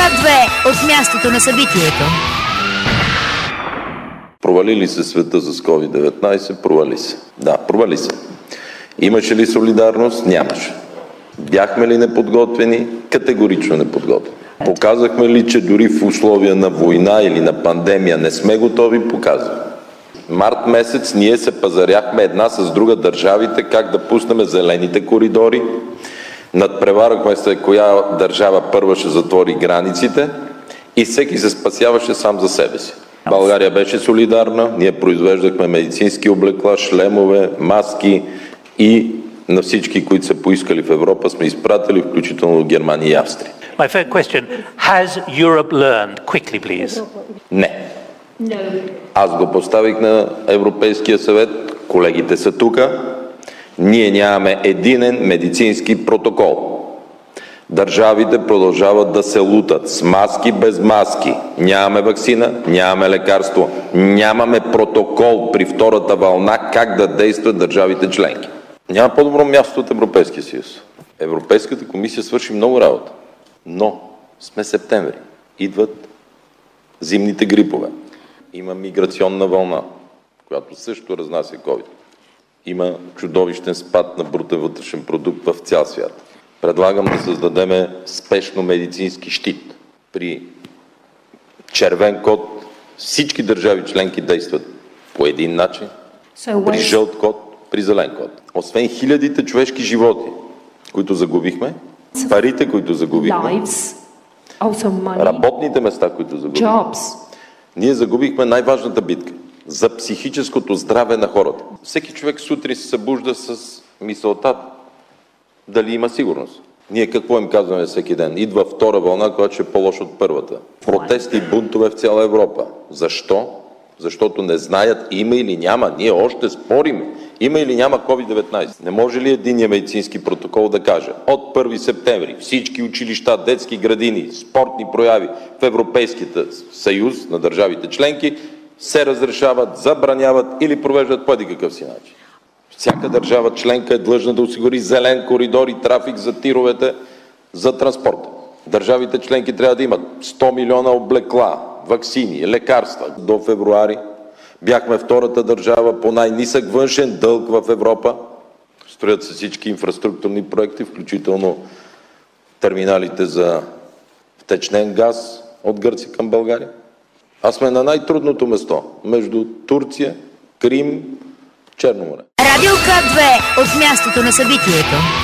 К2 от мястото на събитието. Провали ли се света с COVID-19? Провали се. Да, провали се. Имаше ли солидарност? Нямаше. Бяхме ли неподготвени? Категорично неподготвени. Показахме ли, че дори в условия на война или на пандемия не сме готови? Показваме. Март месец ние се пазаряхме една с друга държавите как да пуснем зелените коридори. Надпреварахме се коя държава първа ще затвори границите и всеки се спасяваше сам за себе си. България беше солидарна, ние произвеждахме медицински облекла, шлемове, маски и на всички, които са поискали в Европа, сме изпратили, включително Германия и Австрия. My third question, has Europe learned? Quickly, please. Не. Аз го поставих на Европейския съвет, колегите са тук. Ние нямаме единен медицински протокол. Държавите продължават да се лутат с маски, без маски. Нямаме ваксина, нямаме лекарство, нямаме протокол при втората вълна как да действат държавите членки. Няма по-добро място от Европейския съюз. Европейската комисия свърши много работа. Но сме септември. Идват зимните грипове. Има миграционна вълна, която също разнася COVID. Има чудовищен спад на брутен вътрешен продукт в цял свят. Предлагам да създадем спешно медицински щит. При червен код всички държави членки действат по един начин, при жълт код, при зелен код. Освен хилядите човешки животи, които загубихме, парите, които загубихме, работните места, които загубихме, ние загубихме най-важната битка за психическото здраве на хората. Всеки човек сутрин се събужда с мисълта дали има сигурност. Ние какво им казваме всеки ден? Идва втора вълна, която ще е по-лоша от първата. Протести и бунтове в цяла Европа. Защо? Защото не знаят има или няма. Ние още спорим. Има или няма COVID-19. Не може ли единният медицински протокол да каже от 1 септември всички училища, детски градини, спортни прояви в Европейския съюз на държавите членки се разрешават, забраняват или провеждат по един какъв си начин? Всяка държава членка е длъжна да осигури зелен коридор и трафик за тировете за транспорта. Държавите членки трябва да имат 100 милиона облекла, ваксини, лекарства. До февруари бяхме втората държава по най-нисък външен дълг в Европа. Строят се всички инфраструктурни проекти, включително терминалите за втечнен газ от Гърция към България. А сме на най-трудното место между Турция, Крим, Черно море. Радио К2 от мястото на събитието.